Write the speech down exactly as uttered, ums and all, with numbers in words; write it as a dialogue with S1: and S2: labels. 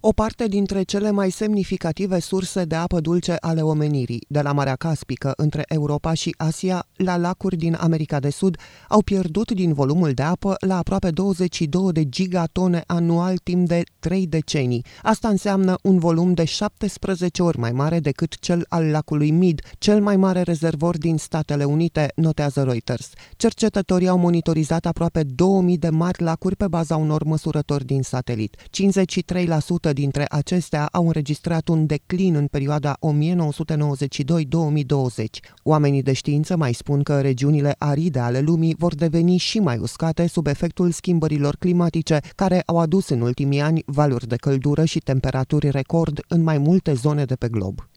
S1: o parte dintre cele mai semnificative surse de apă dulce ale omenirii, de la Marea Caspică, între Europa și Asia, la lacuri din America de Sud, au pierdut din volumul de apă la aproape douăzeci și două de gigatone anual timp de trei decenii. Asta înseamnă un volum de șaptesprezece ori mai mare decât cel al lacului Mead, cel mai mare rezervor din Statele Unite, notează Reuters. Cercetătorii au monitorizat aproape două mii de mari lacuri pe baza unor măsurători din satelit. cincizeci și trei la sută dintre acestea au înregistrat un declin în perioada o mie nouă sute nouăzeci și doi - două mii douăzeci. Oamenii de știință mai spun că regiunile aride ale lumii vor deveni și mai uscate sub efectul schimbărilor climatice, care au adus în ultimii ani valuri de căldură și temperaturi record în mai multe zone de pe glob.